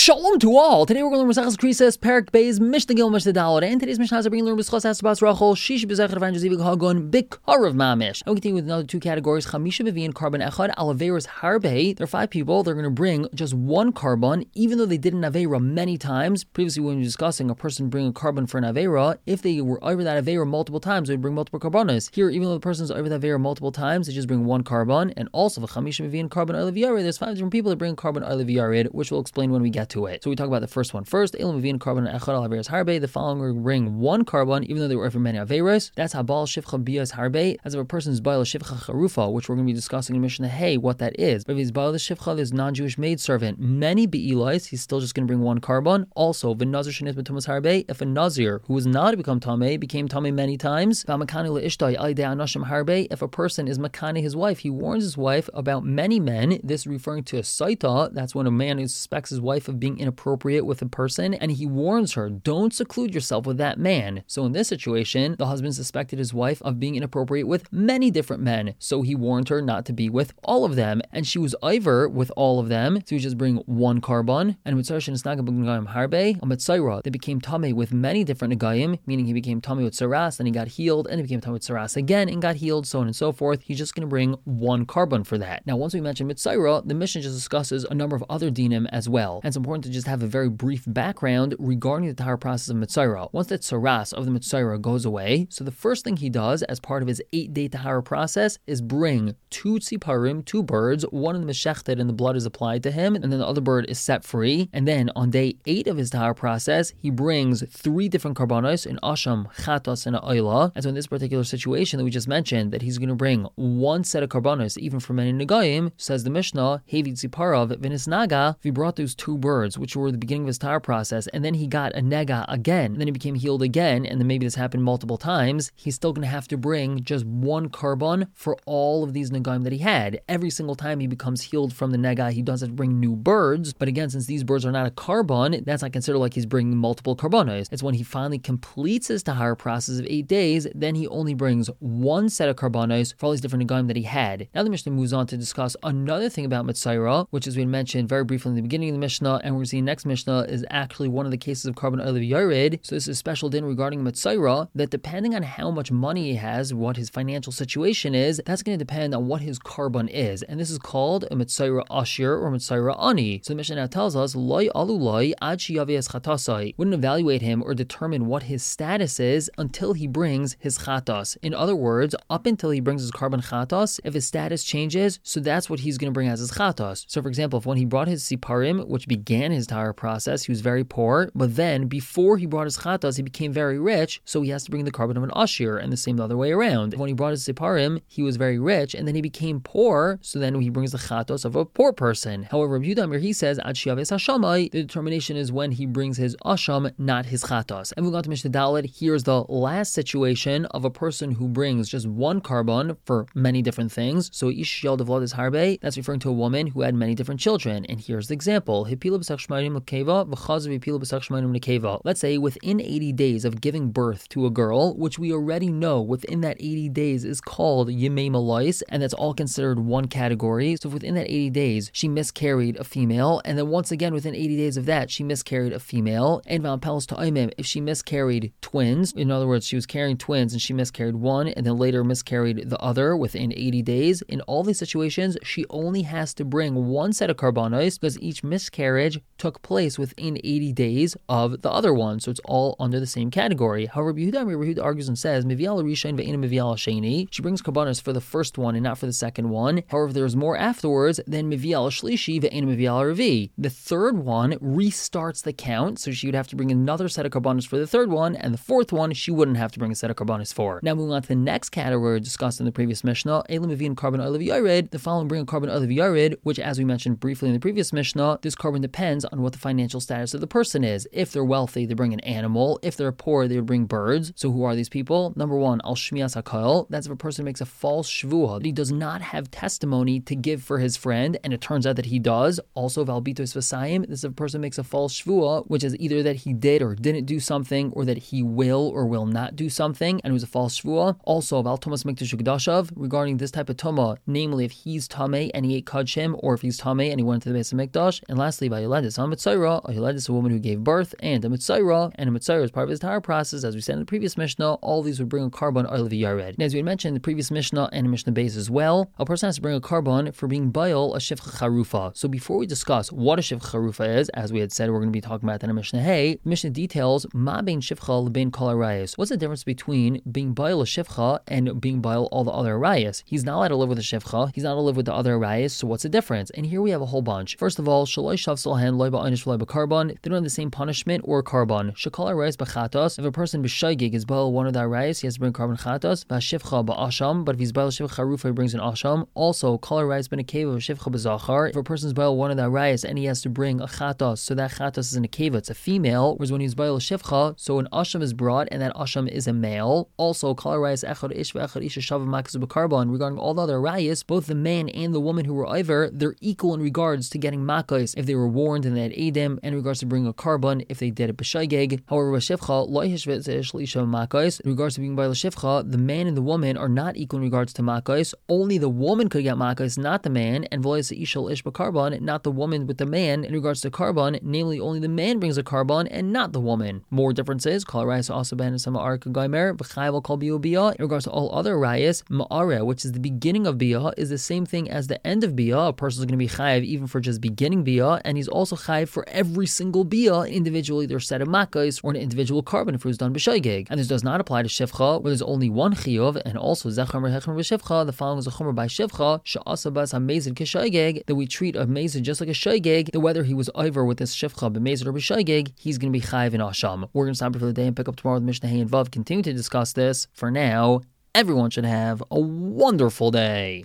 Shalom to all. Today we're going to learn Maseches Krisos, Perek Beis, Mishnah Gimel, Mishnah Daled. And today's Mishnah is bringing learn B'schos Asabas Rachel, Shish B'Zechar Evangelis Zivig Hagon, Bikarav Mamish. And we continue with another two categories: Chamisha B'Vian Carbon Echad, Alaveras Harbe. There are 5 people. They're going to bring just one carbon, even though they did an Aveira many times. Previously, when we were discussing a person bringing a carbon for an Aveira, if they were over that Aveira multiple times, they would bring multiple carbonas. Here, even though the person's over that Aveira multiple times, they just bring one carbon. And also, the Chamisha B'Vian Carbon Olav Yared, there's 5 different people that bring carbon Olav Yared, which we'll explain when we get to it. So we talk about the first one first. Elam Mavin carbon echad al averas harbe. The following will bring one carbon, even though they were over many averas. That's habal shivcha bias harbe. As if a person's baal shivcha charufa, which we're going to be discussing in Mishnah Hey, what that is. But if he's baal shivcha, there's non-Jewish maidservant, many be'ilois, he's still just going to bring one carbon. Also, v'nazir shenis b'tumas harbe. If a nazir who was not to become tameh became tameh many times, v'amakani le'ishtay alidei anashim harbe. If a person is makani his wife, he warns his wife about many men. This is referring to a saita. That's when a man who suspects his wife of being inappropriate with a person, and he warns her, don't seclude yourself with that man. So in this situation, the husband suspected his wife of being inappropriate with many different men, so he warned her not to be with all of them, and she was over with all of them, so he just bring one carbon. And harbe, they became tameh with many different negayim, meaning he became tameh with saras, then he got healed, and he became tameh with saras again and got healed, so on and so forth. He's just going to bring one carbon for that. Now, once we mention mitzaira, the Mishnah just discusses a number of other dinim as well, and it's important to just have a very brief background regarding the tahara process of mitzaira. Once that saras of the mitzaira goes away, so the first thing he does as part of his 8-day tahara process is bring 2 tziparim, 2 birds, one of them is shechted and the blood is applied to him, and then the other bird is set free. And then on day 8 of his tahara process, he brings 3 different karbanos, an asham, chatos, and an oila. And so in this particular situation that we just mentioned, that he's going to bring one set of karbanos, even for many negayim, says the Mishnah, hevi tziparav v'nisnaga, if he brought those 2 birds, which were the beginning of his tahara process, and then he got a nega again, and then he became healed again, and then maybe this happened multiple times, he's still going to have to bring just one carbon for all of these negaim that he had. Every single time he becomes healed from the nega, he does have to bring new birds, but again, since these birds are not a carbon, that's not considered like he's bringing multiple carbonos. It's when he finally completes his tahara process of 8 days, then he only brings one set of carbonos for all these different negaim that he had. Now the Mishnah moves on to discuss another thing about mitzaira, which as we mentioned very briefly in the beginning of the Mishnah, and we're seeing next Mishnah is actually one of the cases of carbon olav yared. So this is a special din regarding mitzaira, that depending on how much money he has, what his financial situation is, that's going to depend on what his carbon is. And this is called a mitzaira ashir or mitzaira ani. So the Mishnah now tells us, loy aluloi ad shiyavias chatasai. Wouldn't evaluate him or determine what his status is until he brings his chatas. In other words, up until he brings his carbon chatas, if his status changes, so that's what he's going to bring as his chatas. So for example, if when he brought his siparim, which began his tahara process, he was very poor, but then before he brought his chatas, he became very rich, so he has to bring the carbon of an ashir, and the same the other way around. When he brought his siparim, he was very rich, and then he became poor, so then he brings the chatas of a poor person. However, Rabbi Yehuda Amir, he says, ad shiyaves hashamai, the determination is when he brings his asham, not his chatas. And moving on to Mishnah Daled, here's the last situation of a person who brings just one carbon for many different things. So ish yal devlad is harbe, that's referring to a woman who had many different children. And here's the example. Let's say within 80 days of giving birth to a girl, which we already know within that 80 days is called Yemei Malais, and that's all considered one category. So if within that 80 days, she miscarried a female, and then once again within 80 days of that, she miscarried a female. And if she miscarried twins, in other words, she was carrying twins and she miscarried one, and then later miscarried the other within 80 days, in all these situations, she only has to bring one set of carbonos because each miscarriage took place within 80 days of the other one. So it's all under the same category. However, Yehuda argues and says, she brings carbonos for the first one and not for the second one. However, if there's more afterwards, then the third one restarts the count, so she would have to bring another set of carbonos for the third one, and the fourth one, she wouldn't have to bring a set of carbonos for. Now moving on to the next category discussed in the previous Mishnah, carbon olav yared, the following bring a carbon olav yared, which as we mentioned briefly in the previous Mishnah, this carbon depends on what the financial status of the person is. If they're wealthy, they bring an animal. If they're poor, they would bring birds. So who are these people? Number one, al shmias hakol. That's if a person makes a false shvuah, that he does not have testimony to give for his friend, and it turns out that he does. Also, valbitos v'sayim, this is if a person makes a false shvuah, which is either that he did or didn't do something, or that he will or will not do something, and it was a false shvuah. Also, val tomas mikdash ukdashav, regarding this type of toma, namely if he's tameh and he ate kudshim, or if he's tameh and he went to the base of mikdash. And lastly, by Yoledis on Mitzayra, a Yoledis, a woman who gave birth, and a Mitzayra, and a Mitzayra is part of his entire process. As we said in the previous Mishnah, all these would bring a carbon Olav Yared. And as we had mentioned in the previous Mishnah and in Mishnah Beis as well, a person has to bring a carbon for being Baal a Shifcha Charufa. So before we discuss what a Shifcha Charufa is, as we had said, we're going to be talking about that in Mishnah Hey, Mishnah details Ma Bein Shifcha Lebein Kol Arayos. What's the difference between being Baal a Shifcha and being Baal all the other Arayos? He's not allowed to live with a Shifcha, he's not allowed to live with the other Arayos, so what's the difference? And here we have a whole bunch. First of all, Shaloi Shavsal Loy Ba'anish Loy B'Karban, they don't have the same punishment or carbon. Shakal Arayos B'Chatos, if a person b'shaygig is Baal one of the Arayos, he has to bring carbon Chatos, V'Shifcha Ba'asham, but if he's Baal Shifcha Charufa, he brings an Asham. Also, Kol Arayos Ben Akeva V'Shifcha B'Zachar, if a person's Baal one of the Arayos and he has to bring a Chatos, so that Chatos is an Akeva, it's a female, whereas when he's Baal Shifcha, so an Asham is brought and that Asham is a male. Also, Kol Arayos Echad Ish V'Echad Isha Shava Makas B'Karban, regarding all the other Arayos, both the man and the woman who were Iver, they're equal in regards to getting Makos if they were warned and they had Edom, and in regards to bringing a carbon if they did it b'shaygeg. However, b'shivcha lo yishvet zeish l'isha makos. In regards to being by l'shivcha, the man and the woman are not equal in regards to makos. Only the woman could get makos, not the man, and v'lo isha ish b'carbon, not the woman with the man. In regards to carbon, namely only the man brings a carbon and not the woman. More differences. Kol rayas also ben sama arka gaimer v'chayvel kol biyah. In regards to all other rayas, ma'are, which is the beginning of biyah, is the same thing as the end of biyah. A person is going to be chayiv even for just beginning biyah, and he's also chayiv for every single biyah individually. There's set of makkos or an individual carbon if it was done b'shaygeg. And this does not apply to shivcha, where there's only one chiyuv, and also zechar merhechmer b'shivcha. The following is a chomer by shivcha she'asa bas hamezid kishaygeg, that we treat a mezid just like a shaygeg. That whether he was over with this shivcha b'mezid or b'shaygeg, he's going to be chayiv in asham. We're going to stop it for the day and pick up tomorrow with Mishnah Hey and Vav. Continue to discuss this. For now, everyone should have a wonderful day.